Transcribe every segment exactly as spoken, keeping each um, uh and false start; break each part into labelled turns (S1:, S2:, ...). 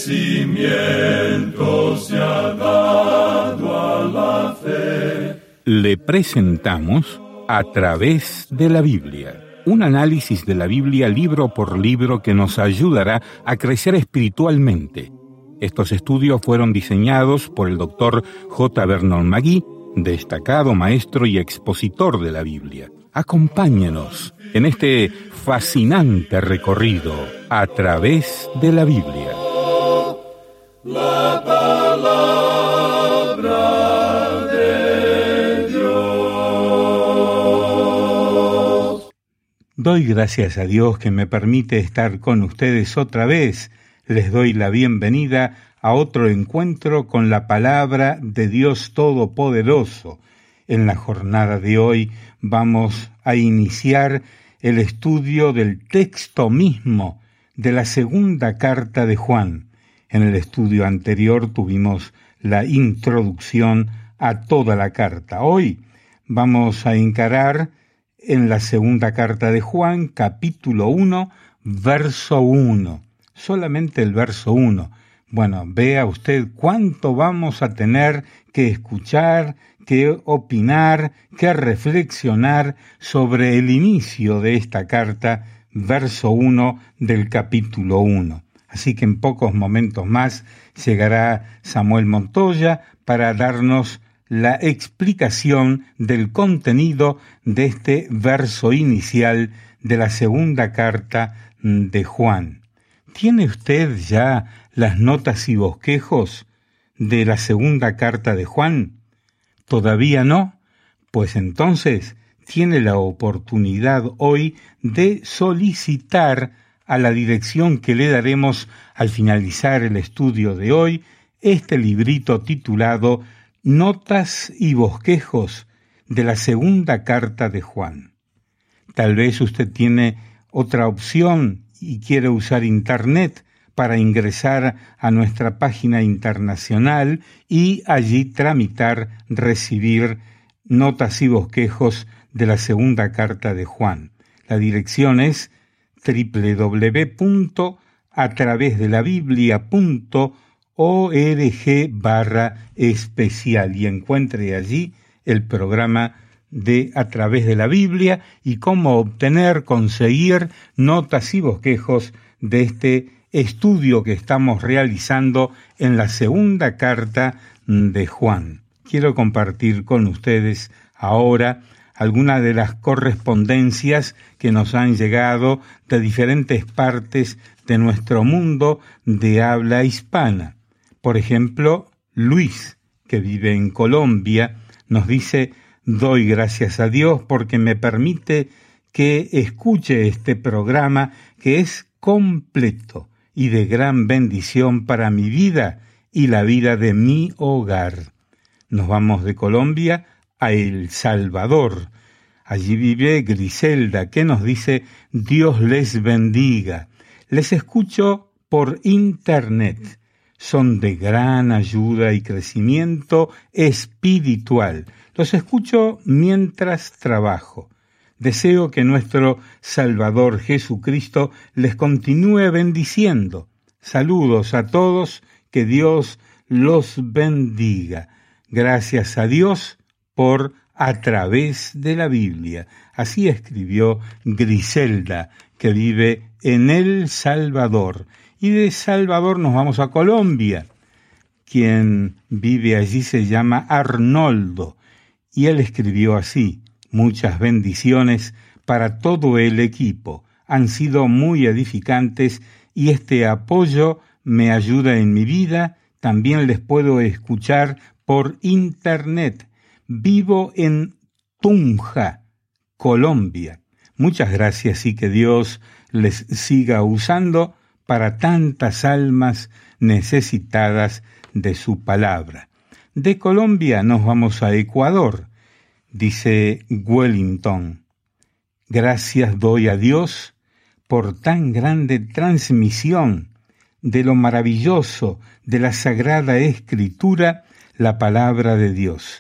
S1: crecimiento se ha dado a la fe.
S2: Le presentamos A través de la Biblia, un análisis de la Biblia libro por libro que nos ayudará a crecer espiritualmente. Estos estudios fueron diseñados por el doctor J. Vernon McGee, destacado maestro y expositor de la Biblia. Acompáñenos en este fascinante recorrido a través de la Biblia.
S1: La palabra de Dios.
S2: Doy gracias a Dios que me permite estar con ustedes otra vez. Les doy la bienvenida a otro encuentro con la palabra de Dios Todopoderoso. En la jornada de hoy vamos a iniciar el estudio del texto mismo de la segunda carta de Juan. En el estudio anterior tuvimos la introducción a toda la carta. Hoy vamos a encarar en la segunda carta de Juan, capítulo uno, verso uno. Solamente el verso uno. Bueno, vea usted cuánto vamos a tener que escuchar, que opinar, que reflexionar sobre el inicio de esta carta, verso uno del capítulo uno. Así que en pocos momentos más llegará Samuel Montoya para darnos la explicación del contenido de este verso inicial de la segunda carta de Juan. ¿Tiene usted ya las notas y bosquejos de la segunda carta de Juan? ¿Todavía no? Pues entonces tiene la oportunidad hoy de solicitar a la dirección que le daremos al finalizar el estudio de hoy este librito titulado Notas y bosquejos de la segunda carta de Juan. Tal vez usted tiene otra opción y quiere usar Internet para ingresar a nuestra página internacional y allí tramitar, recibir notas y bosquejos de la segunda carta de Juan. La dirección es doble u doble u doble u punto a través de la biblia punto org barra especial y encuentre allí el programa de A través de la Biblia y cómo obtener, conseguir notas y bosquejos de este estudio que estamos realizando en la segunda carta de Juan. Quiero compartir con ustedes ahora algunas de las correspondencias que nos han llegado de diferentes partes de nuestro mundo de habla hispana. Por ejemplo, Luis, que vive en Colombia, nos dice: doy gracias a Dios porque me permite que escuche este programa que es completo y de gran bendición para mi vida y la vida de mi hogar. Nos vamos de Colombia a El Salvador. Allí vive Griselda, que nos dice: Dios les bendiga. Les escucho por internet. Son de gran ayuda y crecimiento espiritual. Los escucho mientras trabajo. Deseo que nuestro Salvador Jesucristo les continúe bendiciendo. Saludos a todos, que Dios los bendiga. Gracias a Dios por A través de la Biblia. Así escribió Griselda, que vive en El Salvador. Y de Salvador nos vamos a Colombia. Quien vive allí se llama Arnoldo, y él escribió así: muchas bendiciones para todo el equipo. Han sido muy edificantes y este apoyo me ayuda en mi vida. También les puedo escuchar por internet. Vivo en Tunja, Colombia. Muchas gracias y que Dios les siga usando para tantas almas necesitadas de su palabra. De Colombia nos vamos a Ecuador. Dice Wellington: gracias doy a Dios por tan grande transmisión de lo maravilloso de la Sagrada Escritura, la palabra de Dios.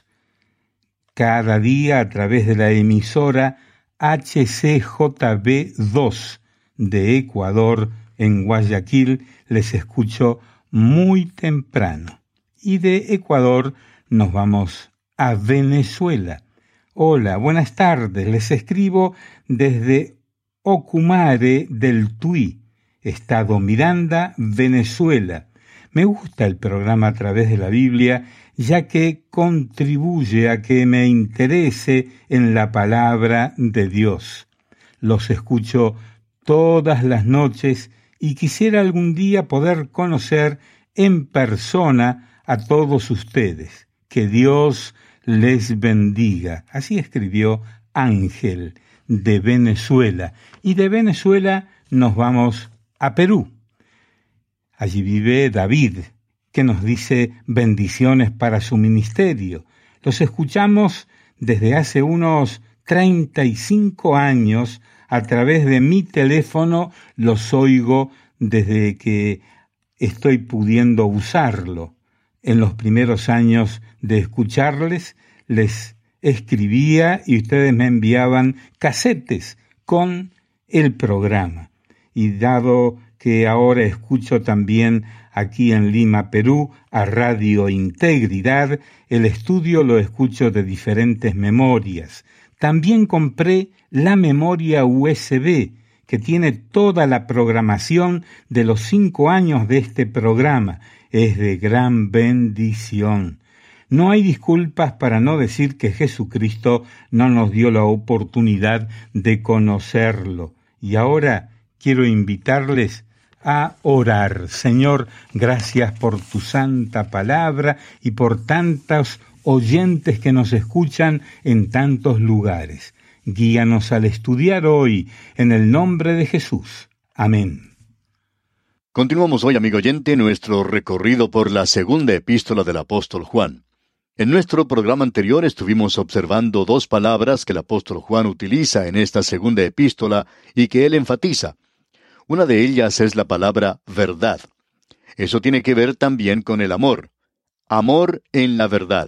S2: Cada día a través de la emisora H C J B dos de Ecuador, en Guayaquil, les escucho muy temprano. Y de Ecuador nos vamos a Venezuela. Hola, buenas tardes. Les escribo desde Ocumare del Tuy, Estado Miranda, Venezuela. Me gusta el programa a través de la Biblia, ya que contribuye a que me interese en la palabra de Dios. Los escucho todas las noches y quisiera algún día poder conocer en persona a todos ustedes. Que Dios les bendiga. Así escribió Ángel de Venezuela. Y de Venezuela nos vamos a Perú. Allí vive David, que nos dice bendiciones para su ministerio. Los escuchamos desde hace unos treinta y cinco años. A través de mi teléfono los oigo desde que estoy pudiendo usarlo. En los primeros años de escucharles, les escribía y ustedes me enviaban casetes con el programa. Y dado que ahora escucho también aquí en Lima, Perú, a Radio Integridad, el estudio lo escucho de diferentes memorias. También compré la memoria U S B, que tiene toda la programación de los cinco años de este programa. Es de gran bendición. No hay disculpas para no decir que Jesucristo no nos dio la oportunidad de conocerlo. Y ahora quiero invitarles a orar. Señor, gracias por tu santa palabra y por tantos oyentes que nos escuchan en tantos lugares. Guíanos al estudiar hoy, en el nombre de Jesús. Amén.
S3: Continuamos hoy, amigo oyente, nuestro recorrido por la segunda epístola del apóstol Juan. En nuestro programa anterior estuvimos observando dos palabras que el apóstol Juan utiliza en esta segunda epístola y que él enfatiza. Una de ellas es la palabra verdad. Eso tiene que ver también con el amor. Amor en la verdad.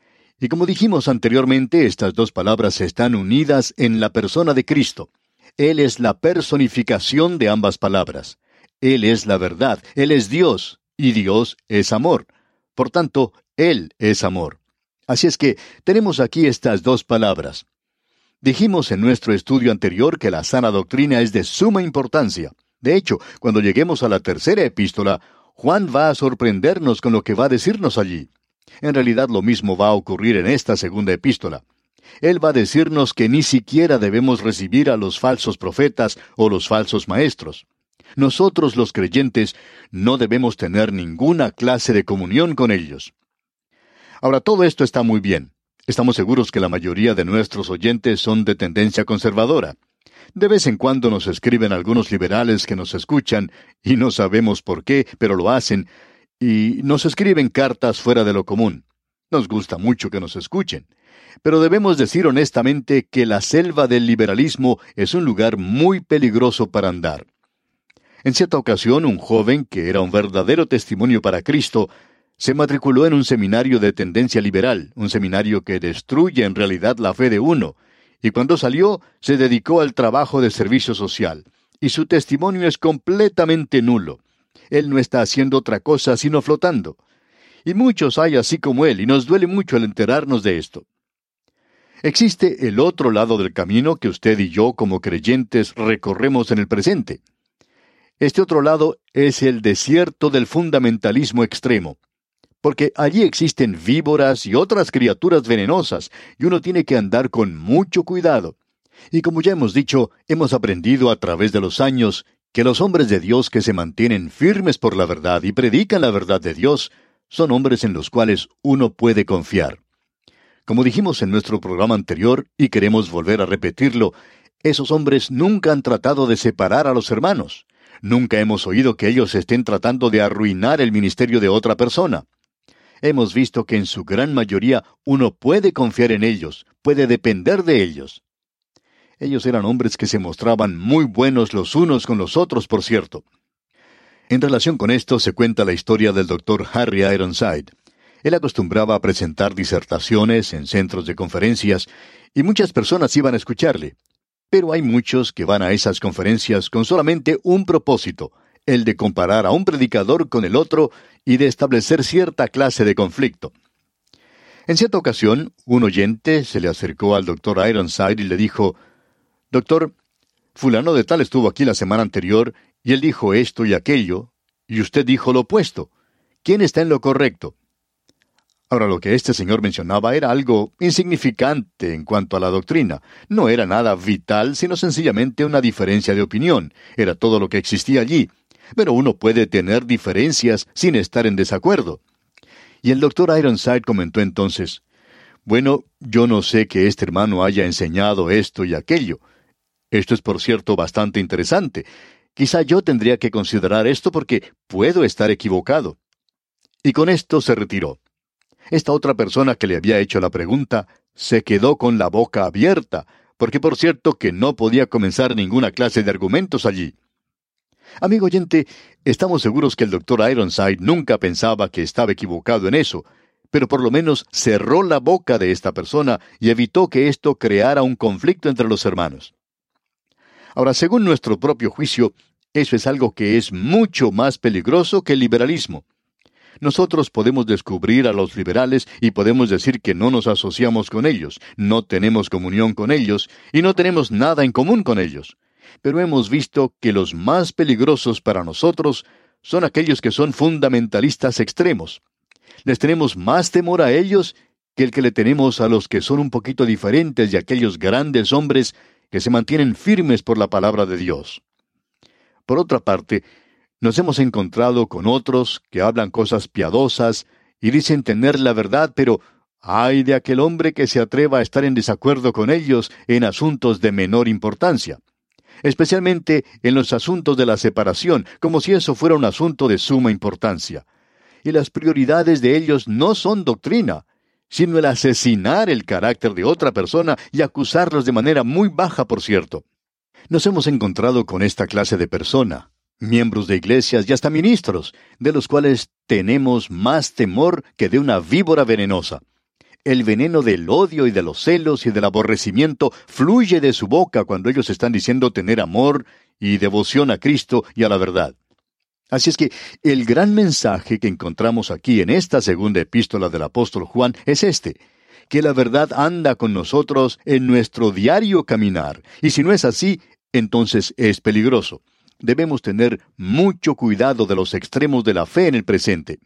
S3: Y como dijimos anteriormente, estas dos palabras están unidas en la persona de Cristo. Él es la personificación de ambas palabras. Él es la verdad, Él es Dios, y Dios es amor. Por tanto, Él es amor. Así es que tenemos aquí estas dos palabras. Dijimos en nuestro estudio anterior que la sana doctrina es de suma importancia. De hecho, cuando lleguemos a la tercera epístola, Juan va a sorprendernos con lo que va a decirnos allí. En realidad lo mismo va a ocurrir en esta segunda epístola. Él va a decirnos que ni siquiera debemos recibir a los falsos profetas o los falsos maestros. Nosotros los creyentes no debemos tener ninguna clase de comunión con ellos. Ahora, todo esto está muy bien. Estamos seguros que la mayoría de nuestros oyentes son de tendencia conservadora. De vez en cuando nos escriben algunos liberales que nos escuchan, y no sabemos por qué, pero lo hacen, y nos escriben cartas fuera de lo común. Nos gusta mucho que nos escuchen. Pero debemos decir honestamente que la selva del liberalismo es un lugar muy peligroso para andar. En cierta ocasión, un joven, que era un verdadero testimonio para Cristo, se matriculó en un seminario de tendencia liberal, un seminario que destruye en realidad la fe de uno, y cuando salió, se dedicó al trabajo de servicio social, y su testimonio es completamente nulo. Él no está haciendo otra cosa sino flotando. Y muchos hay así como él, y nos duele mucho el enterarnos de esto. Existe el otro lado del camino que usted y yo como creyentes recorremos en el presente. Este otro lado es el desierto del fundamentalismo extremo, porque allí existen víboras y otras criaturas venenosas, y uno tiene que andar con mucho cuidado. Y como ya hemos dicho, hemos aprendido a través de los años que los hombres de Dios que se mantienen firmes por la verdad y predican la verdad de Dios, son hombres en los cuales uno puede confiar. Como dijimos en nuestro programa anterior, y queremos volver a repetirlo, esos hombres nunca han tratado de separar a los hermanos. Nunca hemos oído que ellos estén tratando de arruinar el ministerio de otra persona. Hemos visto que en su gran mayoría uno puede confiar en ellos, puede depender de ellos. Ellos eran hombres que se mostraban muy buenos los unos con los otros, por cierto. En relación con esto se cuenta la historia del doctor Harry Ironside. Él acostumbraba a presentar disertaciones en centros de conferencias, y muchas personas iban a escucharle. Pero hay muchos que van a esas conferencias con solamente un propósito, el de comparar a un predicador con el otro y de establecer cierta clase de conflicto. En cierta ocasión, un oyente se le acercó al doctor Ironside y le dijo: «Doctor, fulano de tal estuvo aquí la semana anterior y él dijo esto y aquello, y usted dijo lo opuesto. ¿Quién está en lo correcto?». Ahora, lo que este señor mencionaba era algo insignificante en cuanto a la doctrina. No era nada vital, sino sencillamente una diferencia de opinión. Era todo lo que existía allí. Pero uno puede tener diferencias sin estar en desacuerdo. Y el doctor Ironside comentó entonces: «Bueno, yo no sé que este hermano haya enseñado esto y aquello. Esto es, por cierto, bastante interesante. Quizá yo tendría que considerar esto porque puedo estar equivocado». Y con esto se retiró. Esta otra persona que le había hecho la pregunta se quedó con la boca abierta, porque por cierto que no podía comenzar ninguna clase de argumentos allí. Amigo oyente, estamos seguros que el doctor Ironside nunca pensaba que estaba equivocado en eso, pero por lo menos cerró la boca de esta persona y evitó que esto creara un conflicto entre los hermanos. Ahora, según nuestro propio juicio, eso es algo que es mucho más peligroso que el liberalismo. Nosotros podemos descubrir a los liberales y podemos decir que no nos asociamos con ellos, no tenemos comunión con ellos y no tenemos nada en común con ellos. Pero hemos visto que los más peligrosos para nosotros son aquellos que son fundamentalistas extremos. Les tenemos más temor a ellos que el que le tenemos a los que son un poquito diferentes de aquellos grandes hombres que se mantienen firmes por la palabra de Dios. Por otra parte, nos hemos encontrado con otros que hablan cosas piadosas y dicen tener la verdad, pero ay de aquel hombre que se atreva a estar en desacuerdo con ellos en asuntos de menor importancia, especialmente en los asuntos de la separación, como si eso fuera un asunto de suma importancia. Y las prioridades de ellos no son doctrina, sino el asesinar el carácter de otra persona y acusarlos de manera muy baja, por cierto. Nos hemos encontrado con esta clase de persona, miembros de iglesias y hasta ministros, de los cuales tenemos más temor que de una víbora venenosa. El veneno del odio y de los celos y del aborrecimiento fluye de su boca cuando ellos están diciendo tener amor y devoción a Cristo y a la verdad. Así es que el gran mensaje que encontramos aquí en esta segunda epístola del apóstol Juan es este: que la verdad anda con nosotros en nuestro diario caminar, y si no es así, entonces es peligroso. Debemos tener mucho cuidado de los extremos de la fe en el presente.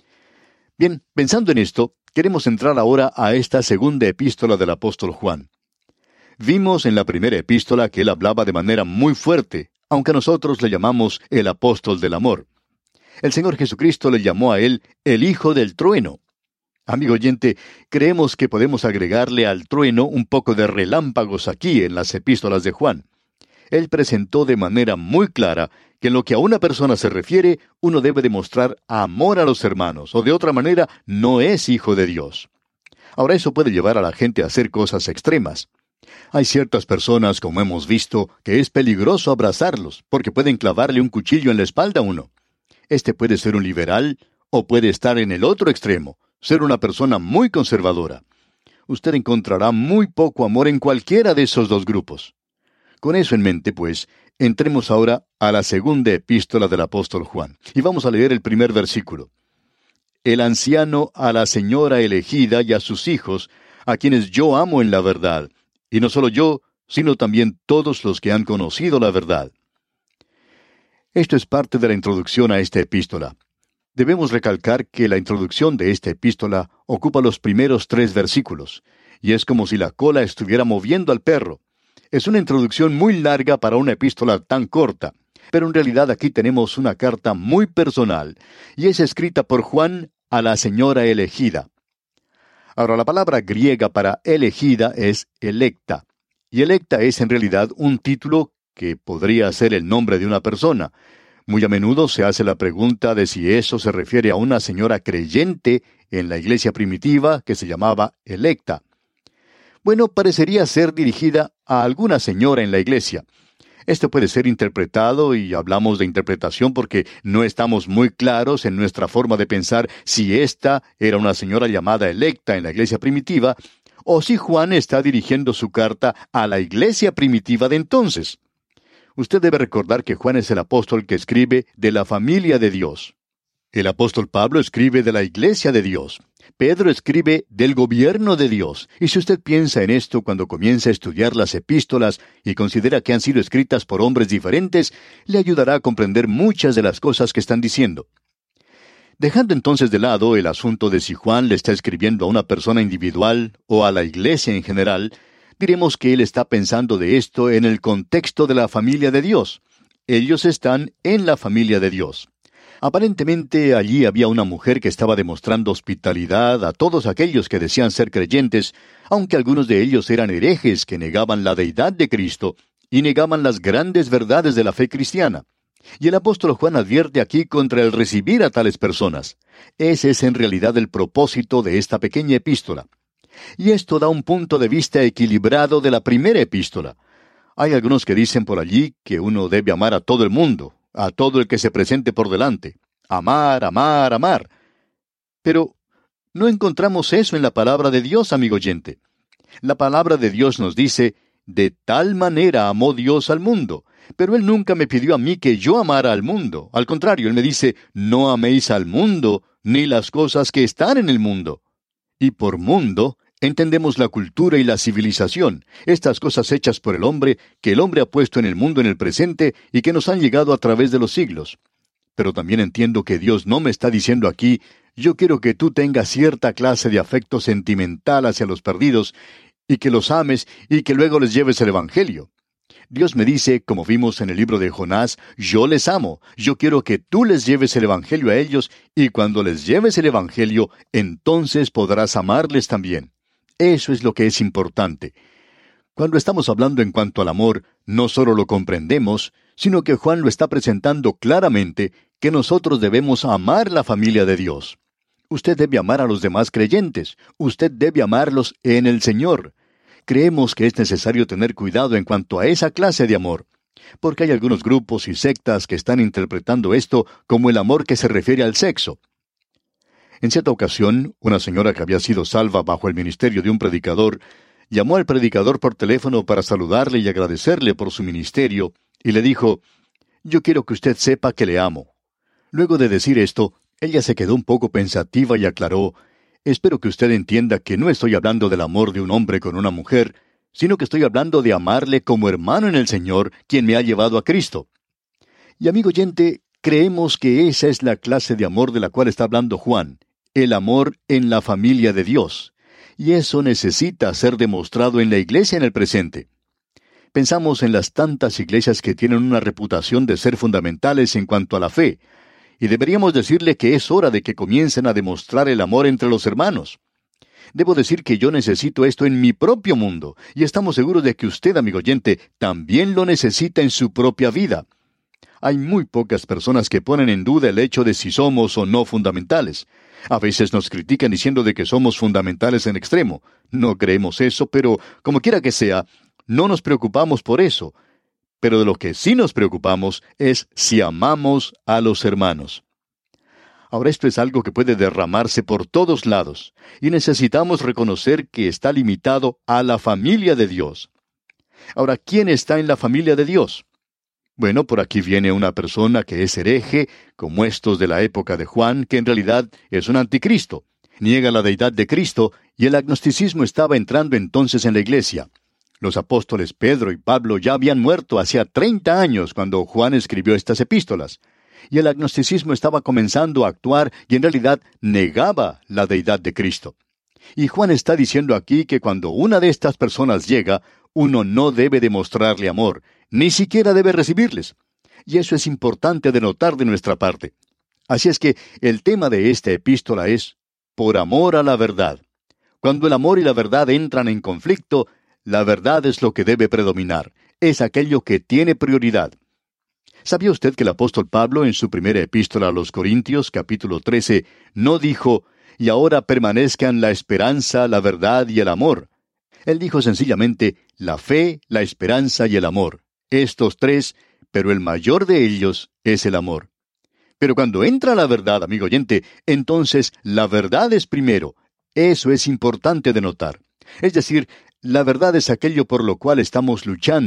S3: Bien, pensando en esto, queremos entrar ahora a esta segunda epístola del apóstol Juan. Vimos en la primera epístola que él hablaba de manera muy fuerte, aunque nosotros le llamamos el apóstol del amor. El Señor Jesucristo le llamó a él el Hijo del Trueno. Amigo oyente, creemos que podemos agregarle al trueno un poco de relámpagos aquí en las epístolas de Juan. Él presentó de manera muy clara que en lo que a una persona se refiere, uno debe demostrar amor a los hermanos, o de otra manera no es hijo de Dios. Ahora, eso puede llevar a la gente a hacer cosas extremas. Hay ciertas personas, como hemos visto, que es peligroso abrazarlos, porque pueden clavarle un cuchillo en la espalda a uno. Este puede ser un liberal, o puede estar en el otro extremo, ser una persona muy conservadora. Usted encontrará muy poco amor en cualquiera de esos dos grupos. Con eso en mente, pues, entremos ahora a la segunda epístola del apóstol Juan, y vamos a leer el primer versículo. El anciano a la señora elegida y a sus hijos, a quienes yo amo en la verdad, y no solo yo, sino también todos los que han conocido la verdad. Esto es parte de la introducción a esta epístola. Debemos recalcar que la introducción de esta epístola ocupa los primeros tres versículos, y es como si la cola estuviera moviendo al perro. Es una introducción muy larga para una epístola tan corta, pero en realidad aquí tenemos una carta muy personal, y es escrita por Juan a la señora elegida. Ahora, la palabra griega para elegida es electa, y electa es en realidad un título que podría ser el nombre de una persona. Muy a menudo se hace la pregunta de si eso se refiere a una señora creyente en la iglesia primitiva que se llamaba electa. Bueno, parecería ser dirigida a alguna señora en la iglesia. Esto puede ser interpretado, y hablamos de interpretación porque no estamos muy claros en nuestra forma de pensar si esta era una señora llamada electa en la iglesia primitiva, o si Juan está dirigiendo su carta a la iglesia primitiva de entonces. Usted debe recordar que Juan es el apóstol que escribe de la familia de Dios. El apóstol Pablo escribe de la iglesia de Dios. Pedro escribe del gobierno de Dios. Y si usted piensa en esto cuando comienza a estudiar las epístolas y considera que han sido escritas por hombres diferentes, le ayudará a comprender muchas de las cosas que están diciendo. Dejando entonces de lado el asunto de si Juan le está escribiendo a una persona individual o a la iglesia en general, diremos que él está pensando de esto en el contexto de la familia de Dios. Ellos están en la familia de Dios. Aparentemente allí había una mujer que estaba demostrando hospitalidad a todos aquellos que decían ser creyentes, aunque algunos de ellos eran herejes que negaban la deidad de Cristo y negaban las grandes verdades de la fe cristiana. Y el apóstol Juan advierte aquí contra el recibir a tales personas. Ese es en realidad el propósito de esta pequeña epístola. Y esto da un punto de vista equilibrado de la primera epístola. Hay algunos que dicen por allí que uno debe amar a todo el mundo, a todo el que se presente por delante. Amar, amar, amar. Pero no encontramos eso en la palabra de Dios, amigo oyente. La palabra de Dios nos dice, de tal manera amó Dios al mundo. Pero Él nunca me pidió a mí que yo amara al mundo. Al contrario, Él me dice, no améis al mundo, ni las cosas que están en el mundo. Y por mundo entendemos la cultura y la civilización, estas cosas hechas por el hombre, que el hombre ha puesto en el mundo en el presente y que nos han llegado a través de los siglos. Pero también entiendo que Dios no me está diciendo aquí, yo quiero que tú tengas cierta clase de afecto sentimental hacia los perdidos, y que los ames y que luego les lleves el Evangelio. Dios me dice, como vimos en el libro de Jonás, yo les amo, yo quiero que tú les lleves el Evangelio a ellos, y cuando les lleves el Evangelio, entonces podrás amarles también. Eso es lo que es importante. Cuando estamos hablando en cuanto al amor, no solo lo comprendemos, sino que Juan lo está presentando claramente, que nosotros debemos amar la familia de Dios. Usted debe amar a los demás creyentes, usted debe amarlos en el Señor. Creemos que es necesario tener cuidado en cuanto a esa clase de amor, porque hay algunos grupos y sectas que están interpretando esto como el amor que se refiere al sexo. En cierta ocasión, una señora que había sido salva bajo el ministerio de un predicador, llamó al predicador por teléfono para saludarle y agradecerle por su ministerio, y le dijo, «Yo quiero que usted sepa que le amo». Luego de decir esto, ella se quedó un poco pensativa y aclaró, «Espero que usted entienda que no estoy hablando del amor de un hombre con una mujer, sino que estoy hablando de amarle como hermano en el Señor, quien me ha llevado a Cristo». Y amigo oyente, creemos que esa es la clase de amor de la cual está hablando Juan, el amor en la familia de Dios. Y eso necesita ser demostrado en la iglesia en el presente. Pensamos en las tantas iglesias que tienen una reputación de ser fundamentales en cuanto a la fe, y deberíamos decirle que es hora de que comiencen a demostrar el amor entre los hermanos. Debo decir que yo necesito esto en mi propio mundo, y estamos seguros de que usted, amigo oyente, también lo necesita en su propia vida. Hay muy pocas personas que ponen en duda el hecho de si somos o no fundamentales. A veces nos critican diciendo de que somos fundamentales en extremo. No creemos eso, pero como quiera que sea, no nos preocupamos por eso. Pero de lo que sí nos preocupamos es si amamos a los hermanos. Ahora esto es algo que puede derramarse por todos lados, y necesitamos reconocer que está limitado a la familia de Dios. Ahora, ¿quién está en la familia de Dios? Bueno, por aquí viene una persona que es hereje, como estos de la época de Juan, que en realidad es un anticristo. Niega la deidad de Cristo, y el agnosticismo estaba entrando entonces en la iglesia. Los apóstoles Pedro y Pablo ya habían muerto hacía treinta años cuando Juan escribió estas epístolas. Y el agnosticismo estaba comenzando a actuar y en realidad negaba la deidad de Cristo. Y Juan está diciendo aquí que cuando una de estas personas llega, uno no debe demostrarle amor, ni siquiera debe recibirles. Y eso es importante de notar de nuestra parte. Así es que el tema de esta epístola es por amor a la verdad. Cuando el amor y la verdad entran en conflicto, la verdad es lo que debe predominar. Es aquello que tiene prioridad. ¿Sabía usted que el apóstol Pablo en su primera epístola a los Corintios, capítulo trece, no dijo, y ahora permanezcan la esperanza, la verdad y el amor? Él dijo sencillamente, la fe, la esperanza y el amor. Estos tres, pero el mayor de ellos es el amor. Pero cuando entra la verdad, amigo oyente, entonces la verdad es primero. Eso es importante de notar. Es decir, la verdad es aquello por lo cual estamos luchando,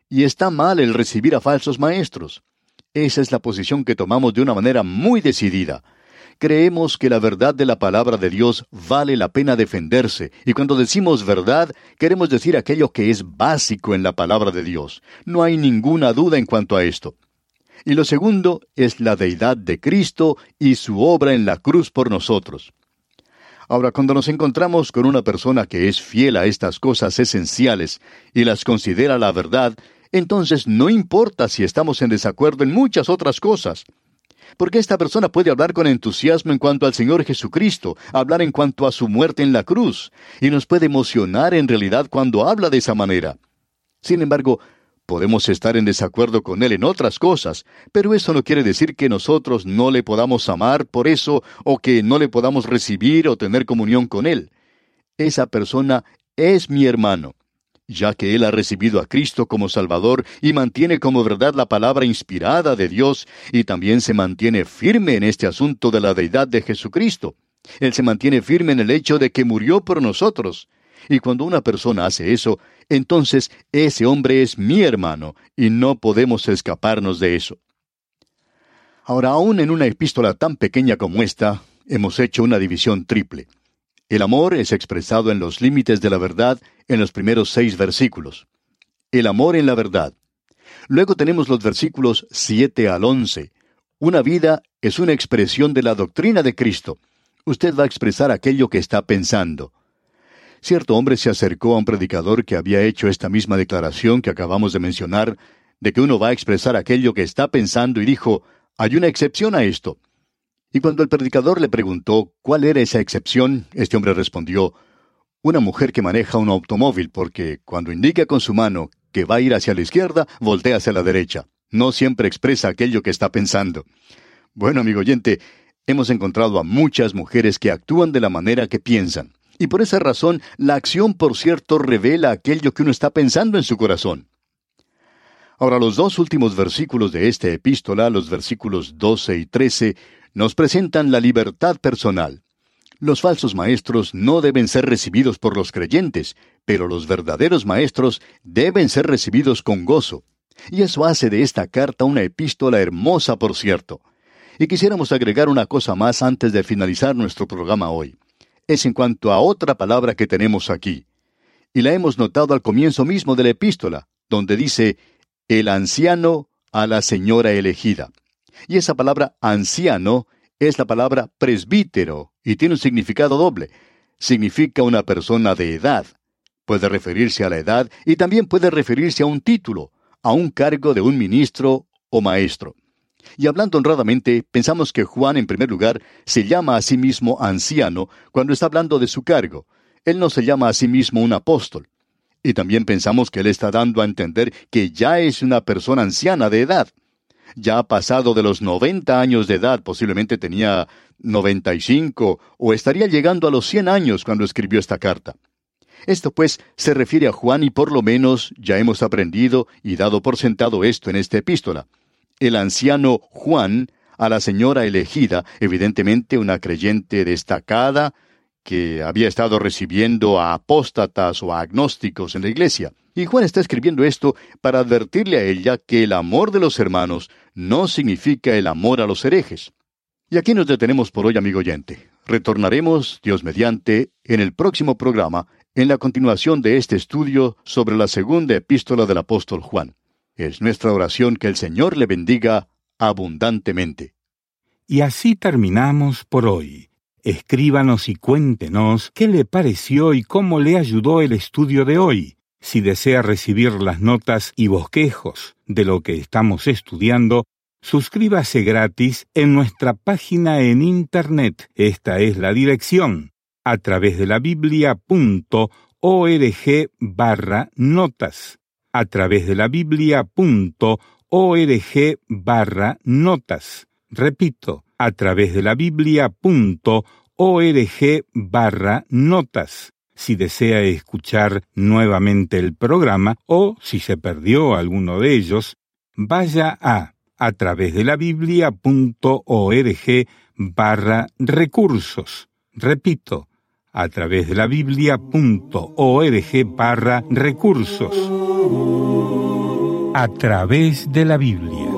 S3: y está mal el recibir a falsos maestros. Esa es la posición que tomamos de una manera muy decidida. Creemos que la verdad de la palabra de Dios vale la pena defenderse, y cuando decimos verdad, queremos decir aquello que es básico en la palabra de Dios. No hay ninguna duda en cuanto a esto. Y lo segundo es la deidad de Cristo y su obra en la cruz por nosotros. Ahora, cuando nos encontramos con una persona que es fiel a estas cosas esenciales y las considera la verdad, entonces no importa si estamos en desacuerdo en muchas otras cosas. Porque esta persona puede hablar con entusiasmo en cuanto al Señor Jesucristo, hablar en cuanto a su muerte en la cruz, y nos puede emocionar en realidad cuando habla de esa manera. Sin embargo, podemos estar en desacuerdo con él en otras cosas, pero eso no quiere decir que nosotros no le podamos amar por eso, o que no le podamos recibir o tener comunión con él. Esa persona es mi hermano. Ya que él ha recibido a Cristo como Salvador y mantiene como verdad la palabra inspirada de Dios, y también se mantiene firme en este asunto de la deidad de Jesucristo. Él se mantiene firme en el hecho de que murió por nosotros. Y cuando una persona hace eso, entonces ese hombre es mi hermano, y no podemos escaparnos de eso. Ahora, aún en una epístola tan pequeña como esta, hemos hecho una división triple. El amor es expresado en los límites de la verdad en los primeros seis versículos. El amor en la verdad. Luego tenemos los versículos siete al once. Una vida es una expresión de la doctrina de Cristo. Usted va a expresar aquello que está pensando. Cierto hombre se acercó a un predicador que había hecho esta misma declaración que acabamos de mencionar, de que uno va a expresar aquello que está pensando, y dijo, hay una excepción a esto. Y cuando el predicador le preguntó cuál era esa excepción, este hombre respondió, una mujer que maneja un automóvil, porque cuando indica con su mano que va a ir hacia la izquierda, voltea hacia la derecha. No siempre expresa aquello que está pensando. Bueno, amigo oyente, hemos encontrado a muchas mujeres que actúan de la manera que piensan. Y por esa razón, la acción, por cierto, revela aquello que uno está pensando en su corazón. Ahora, los dos últimos versículos de esta epístola, los versículos doce y trece, nos presentan la libertad personal. Los falsos maestros no deben ser recibidos por los creyentes, pero los verdaderos maestros deben ser recibidos con gozo. Y eso hace de esta carta una epístola hermosa, por cierto. Y quisiéramos agregar una cosa más antes de finalizar nuestro programa hoy. Es en cuanto a otra palabra que tenemos aquí. Y la hemos notado al comienzo mismo de la epístola, donde dice, el anciano a la señora elegida. Y esa palabra anciano es la palabra presbítero, y tiene un significado doble. Significa una persona de edad. Puede referirse a la edad y también puede referirse a un título, a un cargo de un ministro o maestro. Y hablando honradamente, pensamos que Juan, en primer lugar, se llama a sí mismo anciano cuando está hablando de su cargo. Él no se llama a sí mismo un apóstol. Y también pensamos que él está dando a entender que ya es una persona anciana de edad. Ya ha pasado de los noventa años de edad, posiblemente tenía noventa y cinco, o estaría llegando a los cien años cuando escribió esta carta. Esto pues se refiere a Juan, y por lo menos ya hemos aprendido y dado por sentado esto en esta epístola. El anciano Juan, a la señora elegida, evidentemente una creyente destacada, que había estado recibiendo a apóstatas o a agnósticos en la iglesia. Y Juan está escribiendo esto para advertirle a ella que el amor de los hermanos no significa el amor a los herejes. Y aquí nos detenemos por hoy, amigo oyente. Retornaremos, Dios mediante, en el próximo programa, en la continuación de este estudio sobre la segunda epístola del apóstol Juan. Es nuestra oración que el Señor le bendiga abundantemente.
S2: Y así terminamos por hoy. Escríbanos y cuéntenos qué le pareció y cómo le ayudó el estudio de hoy. Si desea recibir las notas y bosquejos de lo que estamos estudiando, suscríbase gratis en nuestra página en Internet. Esta es la dirección, a través de la biblia.org barra notas. A través de la biblia.org barra notas. Repito, a través de la biblia.org barra notas. Si desea escuchar nuevamente el programa o si se perdió alguno de ellos, vaya a a través de la biblia.org barra recursos. Repito, a través de la biblia.org barra recursos. a través de la Biblia.